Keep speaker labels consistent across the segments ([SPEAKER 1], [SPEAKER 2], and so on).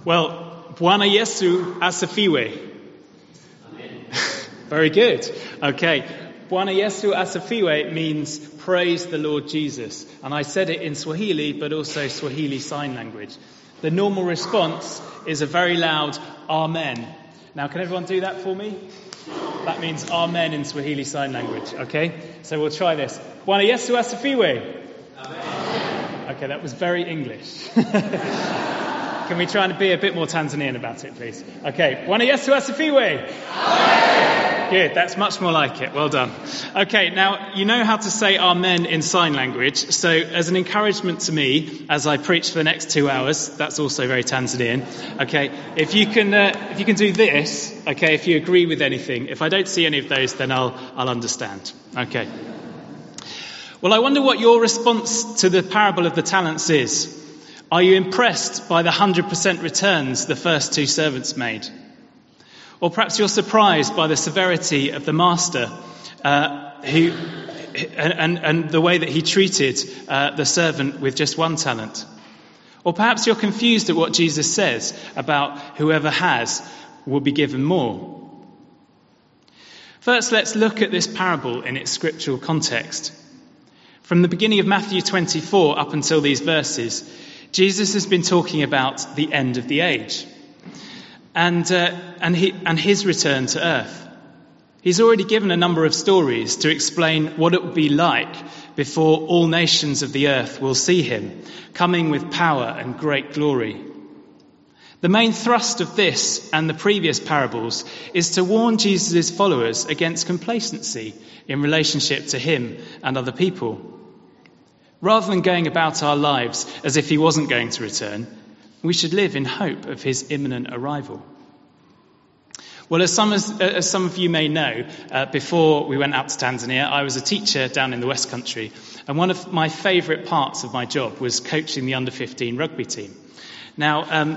[SPEAKER 1] Well, Bwana Yesu asifiwe. Very good. Okay. Bwana Yesu asifiwe means praise the Lord Jesus. And I said it in Swahili, but also Swahili Sign Language. The normal response is a very loud Amen. Now, can everyone do that for me? That means Amen in Swahili Sign Language. Okay? So we'll try this. Bwana Yesu asifiwe. Amen. Okay, that was very English. Can we try and be a bit more Tanzanian about it, please? Okay. Bwana Yesu asifiwe. Amen. Good, that's much more like it. Well done. Okay, now, you know how to say Amen in sign language. So, as an encouragement to me, as I preach for the next 2 hours, that's also very Tanzanian. Okay, if you can do this, okay, if you agree with anything. If I don't see any of those, then I'll understand. Okay. Well, I wonder what your response to the parable of the talents is. Are you impressed by the 100% returns the first 2 servants made? Or perhaps you're surprised by the severity of the master and the way that he treated the servant with just 1 talent. Or perhaps you're confused at what Jesus says about whoever has will be given more. First, let's look at this parable in its scriptural context. From the beginning of Matthew 24 up until these verses, Jesus has been talking about the end of the age. And his return to earth. He's already given a number of stories to explain what it will be like before all nations of the earth will see him, coming with power and great glory. The main thrust of this and the previous parables is to warn Jesus' followers against complacency in relationship to him and other people. Rather than going about our lives as if he wasn't going to return, we should live in hope of his imminent arrival. Well, as some of you may know, before we went out to Tanzania, I was a teacher down in the West Country, and one of my favourite parts of my job was coaching the under-15 rugby team. Now,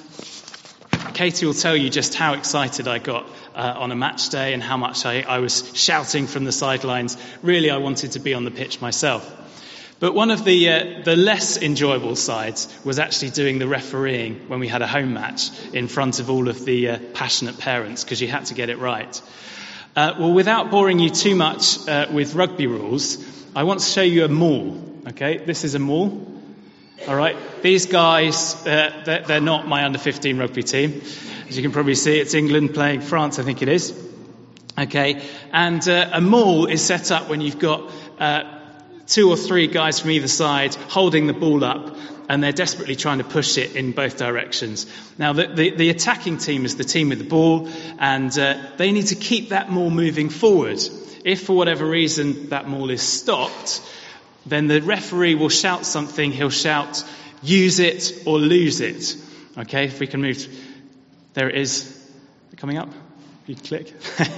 [SPEAKER 1] Katie will tell you just how excited I got on a match day and how much I was shouting from the sidelines. Really, I wanted to be on the pitch myself. But one of the less enjoyable sides was actually doing the refereeing when we had a home match in front of all of the passionate parents, because you had to get it right. Well, without boring you too much with rugby rules, I want to show you a maul. Okay, this is a maul. All right, these guys, they're not my under-15 rugby team. As you can probably see, it's England playing France, I think it is. Okay, and a maul is set up when you've got 2 or 3 guys from either side holding the ball up, and they're desperately trying to push it in both directions. Now, the attacking team is the team with the ball, and they need to keep that maul moving forward. If, for whatever reason, that maul is stopped, then the referee will shout something. He'll shout, use it or lose it. Okay, if we can move. There it is. Coming up. You click.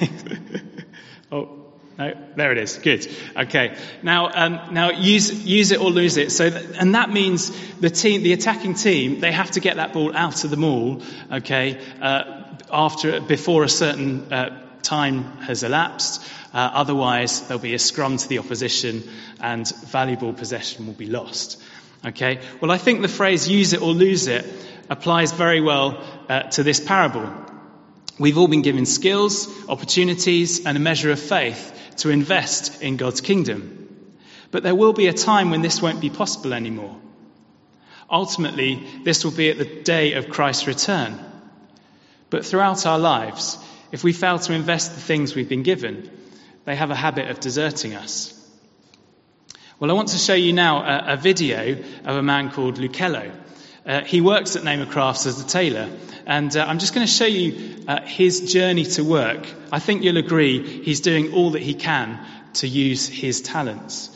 [SPEAKER 1] Oh. No, there it is. Good. Okay. Now use it or lose it. And that means the attacking team, they have to get that ball out of the maul. Okay. Before a certain time has elapsed. Otherwise, there'll be a scrum to the opposition, and valuable possession will be lost. Okay. Well, I think the phrase "use it or lose it" applies very well to this parable. We've all been given skills, opportunities, and a measure of faith to invest in God's kingdom. But there will be a time when this won't be possible anymore. Ultimately, this will be at the day of Christ's return. But throughout our lives, if we fail to invest the things we've been given, they have a habit of deserting us. Well, I want to show you now a video of a man called Lucello. He works at Namer Crafts as a tailor, and I'm just going to show you his journey to work. I think you'll agree he's doing all that he can to use his talents.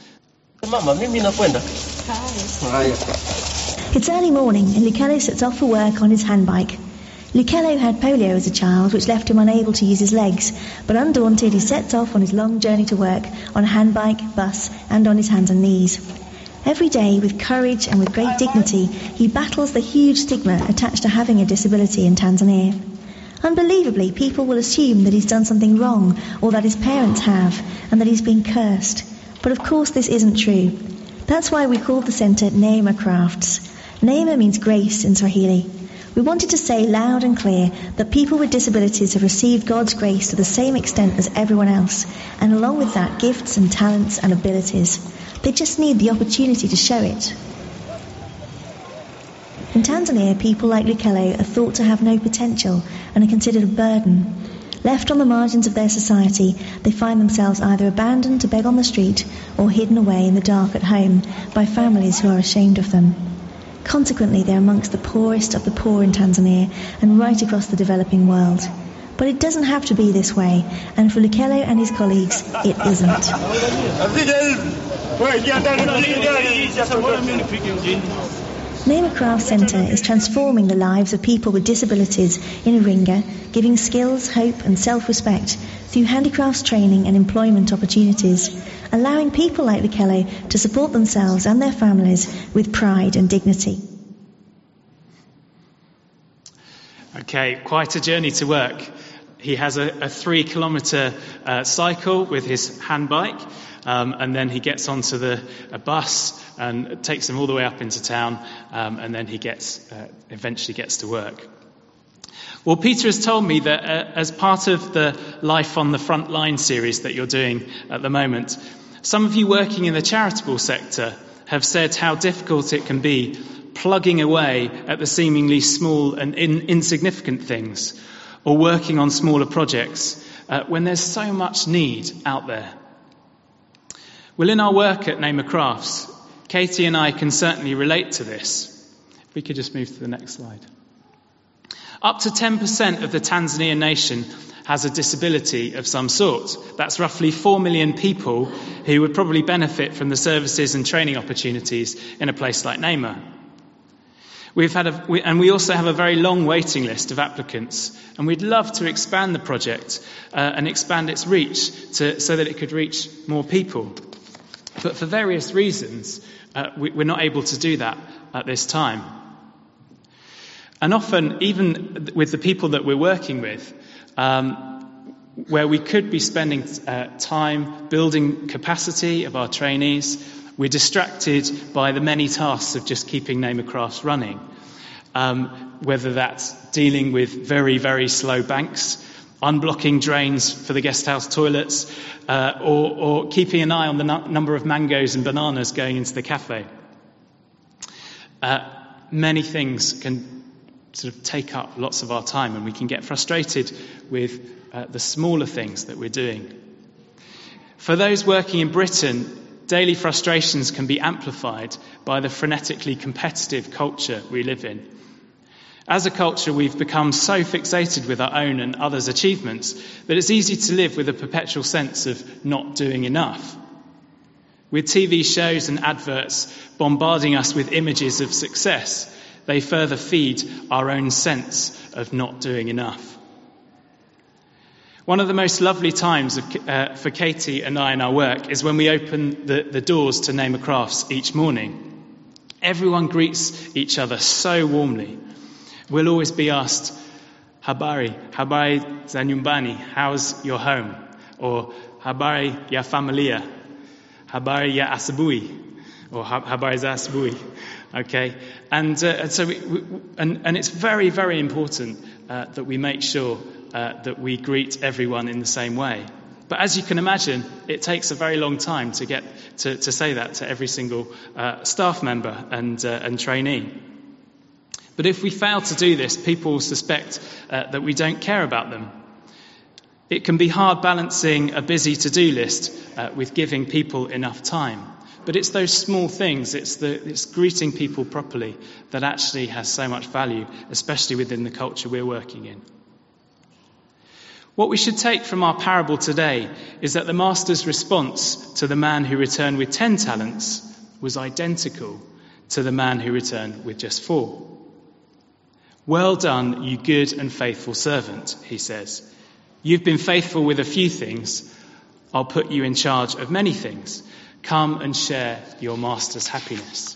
[SPEAKER 2] It's early morning and Lucello sets off for work on his handbike. Lucello had polio as a child, which left him unable to use his legs, but undaunted he sets off on his long journey to work on a handbike, bus and on his hands and knees. Every day, with courage and with great dignity, he battles the huge stigma attached to having a disability in Tanzania. Unbelievably, people will assume that he's done something wrong, or that his parents have, and that he's been cursed. But of course this isn't true. That's why we call the centre Namer Crafts. Namer means grace in Swahili. We wanted to say loud and clear that people with disabilities have received God's grace to the same extent as everyone else, and along with that, gifts and talents and abilities. They just need the opportunity to show it. In Tanzania, people like Lukelo are thought to have no potential and are considered a burden. Left on the margins of their society, they find themselves either abandoned to beg on the street or hidden away in the dark at home by families who are ashamed of them. Consequently, they're amongst the poorest of the poor in Tanzania and right across the developing world. But it doesn't have to be this way, and for Lukelo and his colleagues, it isn't. Neymar Craft Centre is transforming the lives of people with disabilities in Iringa, giving skills, hope and self-respect through handicrafts training and employment opportunities, allowing people like Lukelo to support themselves and their families with pride and dignity.
[SPEAKER 1] Okay, quite a journey to work. He has a 3-kilometre cycle with his hand bike, and then he gets onto a bus and takes him all the way up into town, and then he eventually gets to work. Well, Peter has told me that as part of the Life on the Front Line series that you're doing at the moment, some of you working in the charitable sector have said how difficult it can be plugging away at the seemingly small and insignificant things, or working on smaller projects when there's so much need out there. Well, in our work at Neymar Crafts, Katie and I can certainly relate to this. If we could just move to the next slide. Up to 10% of the Tanzanian nation has a disability of some sort. That's roughly 4 million people who would probably benefit from the services and training opportunities in a place like Neymar. We also have a very long waiting list of applicants, and we'd love to expand the project and expand its reach so that it could reach more people. But for various reasons, we're not able to do that at this time. And often, even with the people that we're working with, where we could be spending time building capacity of our trainees, we're distracted by the many tasks of just keeping Neymar Crafts running, whether that's dealing with very, very slow banks, unblocking drains for the guest house toilets, or keeping an eye on the number of mangoes and bananas going into the cafe. Many things can sort of take up lots of our time, and we can get frustrated with the smaller things that we're doing. For those working in Britain, daily frustrations can be amplified by the frenetically competitive culture we live in. As a culture, we've become so fixated with our own and others' achievements that it's easy to live with a perpetual sense of not doing enough. With TV shows and adverts bombarding us with images of success, they further feed our own sense of not doing enough. One of the most lovely times for Katie and I in our work is when we open the doors to Neymar Crafts each morning. Everyone greets each other so warmly. We'll always be asked, Habari za nyumbani, how's your home? Or Habari ya familia, Habari ya asubuhi, or Habari za asubuhi. Okay, and it's very, very important that we make sure that we greet everyone in the same way. But as you can imagine, it takes a very long time to get to say that to every single staff member and trainee. But if we fail to do this, people will suspect that we don't care about them. It can be hard balancing a busy to-do list with giving people enough time. But it's those small things, it's greeting people properly that actually has so much value, especially within the culture we're working in. What we should take from our parable today is that the master's response to the man who returned with 10 talents was identical to the man who returned with just 4. Well done, you good and faithful servant, he says. You've been faithful with a few things. I'll put you in charge of many things. Come and share your master's happiness.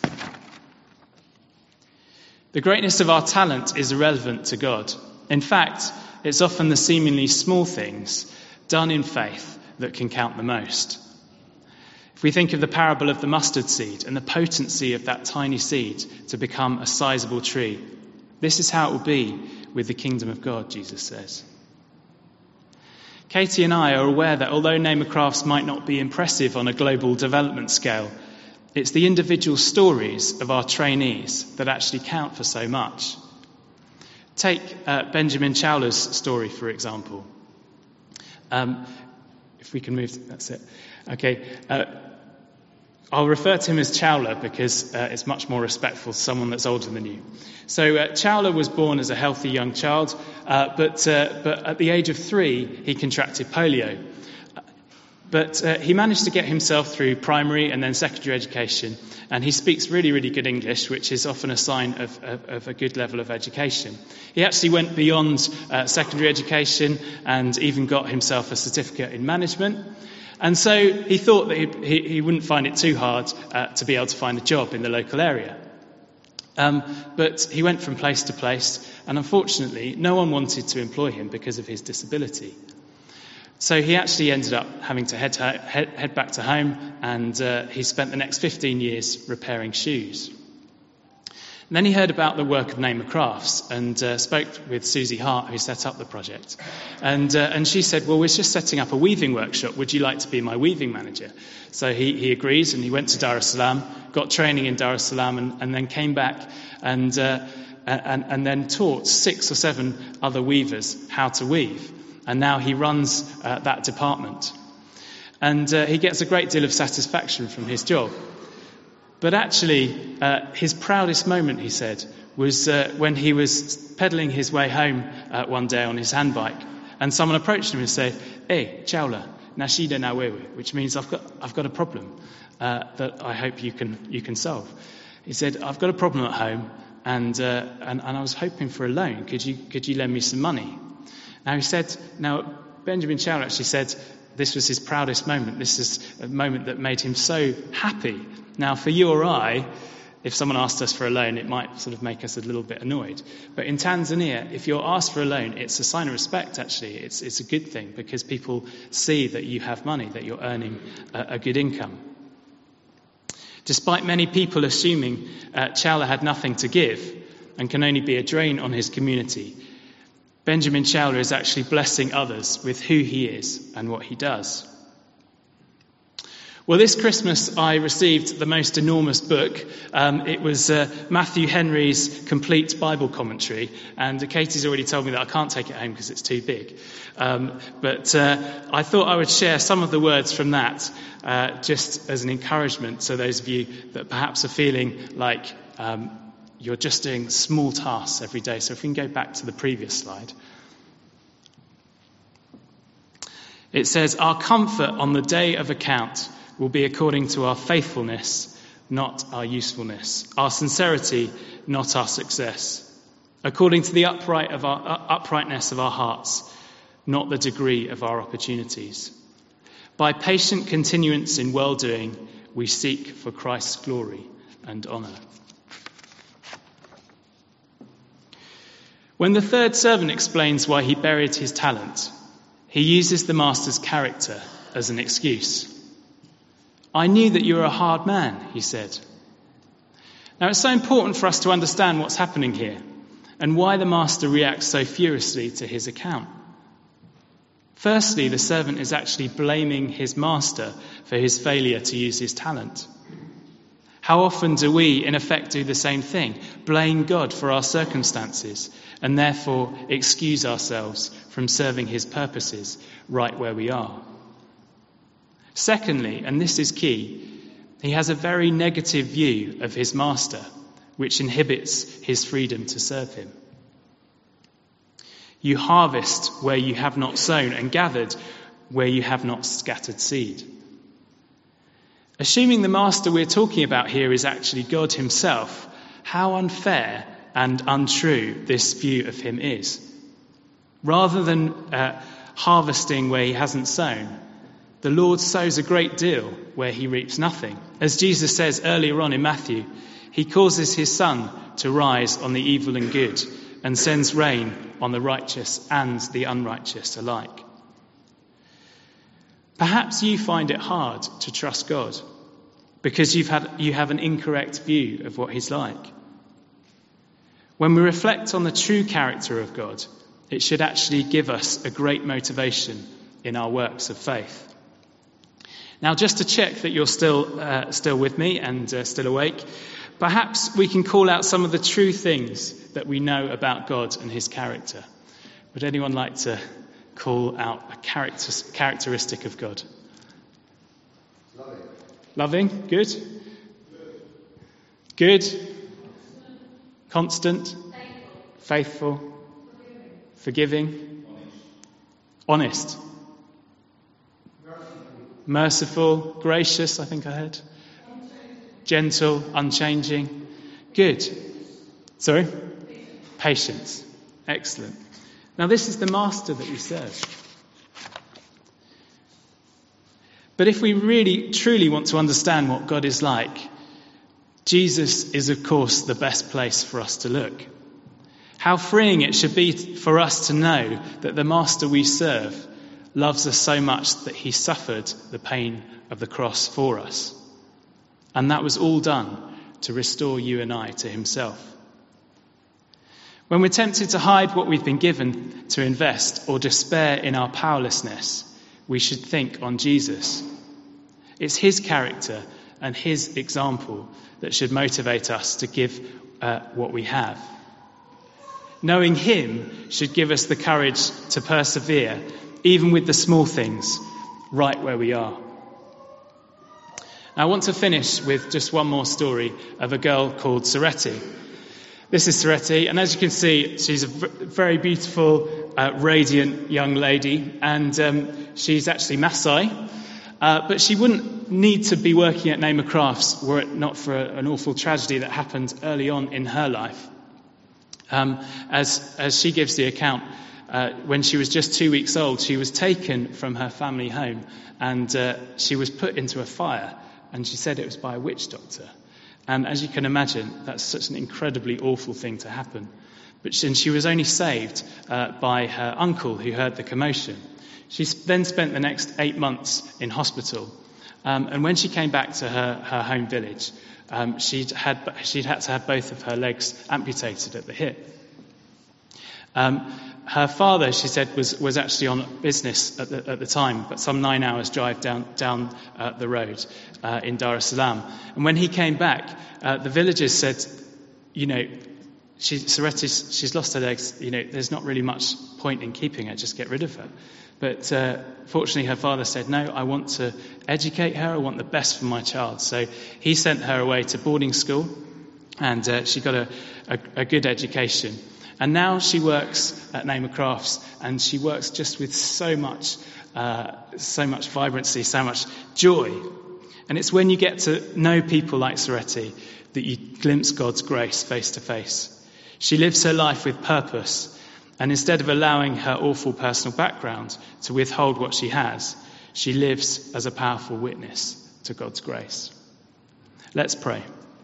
[SPEAKER 1] The greatness of our talent is irrelevant to God. In fact, it's often the seemingly small things done in faith that can count the most. If we think of the parable of the mustard seed and the potency of that tiny seed to become a sizable tree, This is how it will be with the kingdom of God, Jesus says. Katie and I are aware that although Namer Crafts might not be impressive on a global development scale, it's the individual stories of our trainees that actually count for so much. Take Benjamin Chowler's story, for example. If we can move, that's it. Okay. I'll refer to him as Chowler because it's much more respectful to someone that's older than you. So Chowler was born as a healthy young child, but at the age of 3, he contracted polio. But he managed to get himself through primary and then secondary education, and he speaks really, really good English, which is often a sign of a good level of education. He actually went beyond secondary education and even got himself a certificate in management. And so he thought that he wouldn't find it too hard to be able to find a job in the local area. But he went from place to place, and unfortunately, no one wanted to employ him because of his disability. So he actually ended up having to head back to home, and he spent the next 15 years repairing shoes. And then he heard about the work of Namer Crafts and spoke with Susie Hart, who set up the project. And she said, well, we're just setting up a weaving workshop. Would you like to be my weaving manager? So he agreed, and he went to Dar es Salaam, got training in Dar es Salaam, and then came back and then taught 6 or 7 other weavers how to weave. And now he runs that department. And he gets a great deal of satisfaction from his job. But actually, his proudest moment, he said, was when he was pedalling his way home one day on his handbike, and someone approached him and said, "Hey, Chowler, nashida na wewe," which means I've got a problem that I hope you can solve. He said, "I've got a problem at home, and I was hoping for a loan. Could you lend me some money?" Now Benjamin Chowler actually said this was his proudest moment. This is a moment that made him so happy. Now, for you or I, if someone asked us for a loan, it might sort of make us a little bit annoyed. But in Tanzania, if you're asked for a loan, it's a sign of respect, actually. It's a good thing because people see that you have money, that you're earning a good income. Despite many people assuming Chowler had nothing to give and can only be a drain on his community, Benjamin Chowler is actually blessing others with who he is and what he does. Well, this Christmas I received the most enormous book. It was Matthew Henry's complete Bible commentary, and Katie's already told me that I can't take it home because it's too big. But I thought I would share some of the words from that just as an encouragement to those of you that perhaps are feeling like you're just doing small tasks every day. So if we can go back to the previous slide. It says, "Our comfort on the day of account will be according to our faithfulness, not our usefulness, our sincerity, not our success, according to the uprightness of our hearts, not the degree of our opportunities. By patient continuance in well-doing, we seek for Christ's glory and honour." When the third servant explains why he buried his talent, he uses the master's character as an excuse. "I knew that you were a hard man," he said. Now, it's so important for us to understand what's happening here and why the master reacts so furiously to his account. Firstly, the servant is actually blaming his master for his failure to use his talent. How often do we, in effect, do the same thing? Blame God for our circumstances and therefore excuse ourselves from serving his purposes right where we are. Secondly, and this is key, he has a very negative view of his master, which inhibits his freedom to serve him. You harvest where you have not sown and gathered where you have not scattered seed. Assuming the master we're talking about here is actually God himself, how unfair and untrue this view of him is. Rather than harvesting where he hasn't sown, the Lord sows a great deal where he reaps nothing. As Jesus says earlier on in Matthew, he causes his sun to rise on the evil and good and sends rain on the righteous and the unrighteous alike. Perhaps you find it hard to trust God because you have an incorrect view of what he's like. When we reflect on the true character of God, it should actually give us a great motivation in our works of faith. Now, just to check that you're still with me and still awake, perhaps we can call out some of the true things that we know about God and his character. Would anyone like to call out a characteristic of God? Loving. Good. Good. Constant. Faithful. Forgiving. Honest. Merciful. Gracious, I think I heard. Gentle. Unchanging. Good. Sorry? Patience. Excellent. Now this is the master that we serve. But if we really, truly want to understand what God is like, Jesus is, of course, the best place for us to look. How freeing it should be for us to know that the master we serve loves us so much that he suffered the pain of the cross for us. And that was all done to restore you and I to himself. When we're tempted to hide what we've been given to invest or despair in our powerlessness, we should think on Jesus. It's his character and his example that should motivate us to give what we have. Knowing him should give us the courage to persevere, even with the small things, right where we are. Now, I want to finish with just one more story of a girl called Sareti. This is Sareti, and as you can see, she's a very beautiful, radiant young lady, and she's actually Maasai, but she wouldn't need to be working at Namer Crafts were it not for an awful tragedy that happened early on in her life. As she gives the account, when she was just 2 weeks old, she was taken from her family home, and she was put into a fire, and she said it was by a witch doctor. And as you can imagine, that's such an incredibly awful thing to happen. But she was only saved by her uncle who heard the commotion. She then spent the next 8 months in hospital. And when she came back to her home village, she'd had to have both of her legs amputated at the hip. Her father, she said, was actually on business at the time, but some 9 hours drive down the road in Dar es Salaam. And when he came back, the villagers said, she's lost her legs. There's not really much point in keeping her. Just get rid of her. But fortunately, her father said, no, I want to educate her. I want the best for my child. So he sent her away to boarding school, and she got a good education. And now she works at Namer Crafts, and she works just with so much vibrancy, so much joy. And it's when you get to know people like Sareti that you glimpse God's grace face to face. She lives her life with purpose, and instead of allowing her awful personal background to withhold what she has, she lives as a powerful witness to God's grace. Let's pray.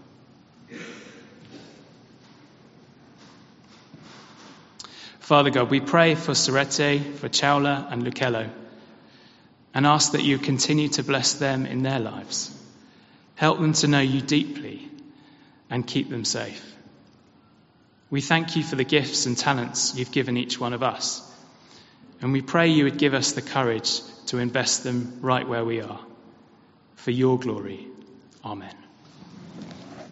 [SPEAKER 1] Father God, we pray for Sareti, for Chaula and Lucello, and ask that you continue to bless them in their lives. Help them to know you deeply and keep them safe. We thank you for the gifts and talents you've given each one of us, and we pray you would give us the courage to invest them right where we are. For your glory. Amen.